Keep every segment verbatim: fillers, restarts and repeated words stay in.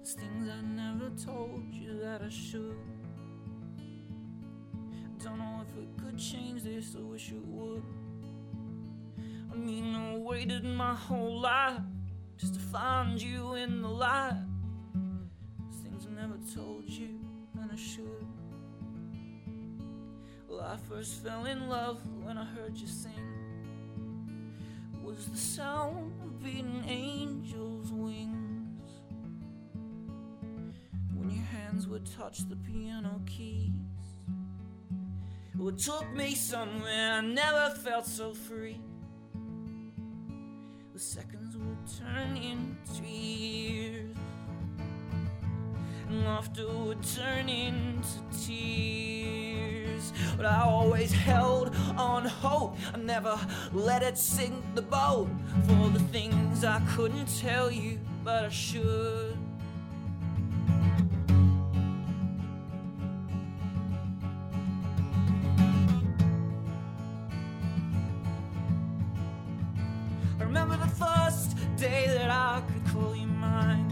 There's things I never told you that I should. Don't know if it could change this, I wish it would. I mean, I waited my whole life just to find you in the light. There's things I never told you and I should. Well, I first fell in love when I heard you sing. It was the sound of beating angels' wings, when your hands would touch the piano keys. Well, it took me somewhere I never felt so free. The seconds would turn into years, and laughter would turn into tears. But I always held on hope, I never let it sink the boat. For the things I couldn't tell you, but I should. I remember the first day that I could call you mine.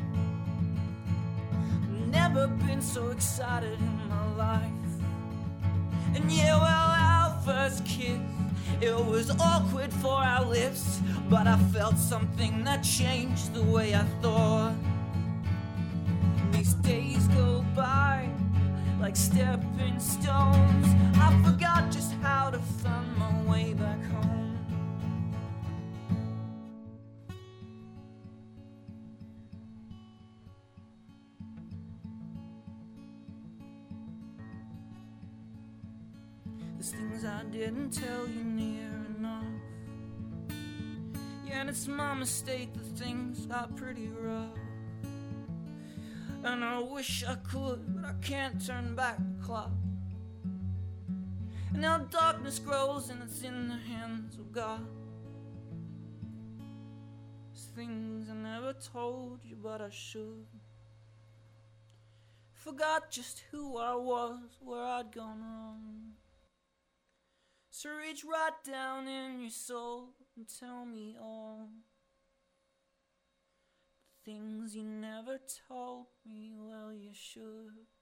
Never been so excited in my life. And yeah, well, our first kiss, it was awkward for our lips, but I felt something that changed the way I thought. And these days go by like stepping stones. I forgot just how to find my way back home. There's things I didn't tell you near enough. Yeah, and it's my mistake that things got pretty rough. And I wish I could, but I can't turn back the clock. And now darkness grows and it's in the hands of God. There's things I never told you, but I should. Forgot just who I was, where I'd gone wrong. So reach right down in your soul and tell me all the things you never told me. Well, you should.